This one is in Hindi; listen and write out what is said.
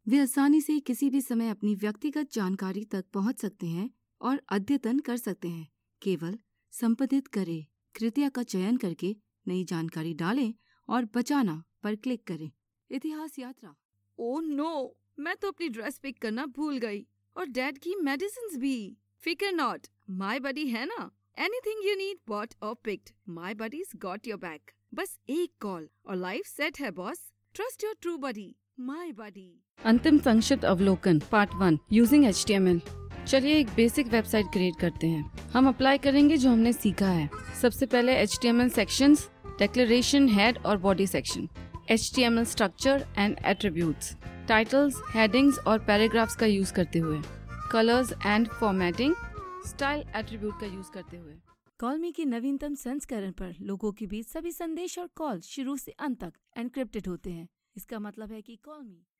वे आसानी से किसी भी समय अपनी व्यक्तिगत जानकारी तक पहुंच सकते हैं और अद्यतन कर सकते हैं। केवल संपादित करें कृपया का चयन करके नई जानकारी डालें और बचाना पर क्लिक करें। इतिहास यात्रा। ओह नो, मैं तो अपनी ड्रेस पिक करना भूल गई और डैड की मेडिसिन्स भी। फिकर नॉट, माय बडी है ना। एनीथिंग यू नीड बॉट और picked, my buddies got your back. बस एक कॉल और लाइफ सेट है boss. Trust your true buddy, my buddy. अंतिम संक्षिप्त अवलोकन पार्ट 1 यूजिंग HTML। चलिए एक बेसिक वेबसाइट क्रिएट करते हैं। हम अप्लाई करेंगे जो हमने सीखा है। सबसे पहले HTML सेक्शंस, डिक्लेरेशन, हेड और body section, HTML structure and attributes, titles, headings और पैराग्राफ्स का यूज करते हुए, colours and formatting, style attribute का यूज करते हुए। कॉल मी के नवीनतम संस्करण पर लोगों के बीच सभी संदेश और कॉल शुरू से अंत तक एनक्रिप्टेड होते हैं। इसका मतलब है कि कॉल मी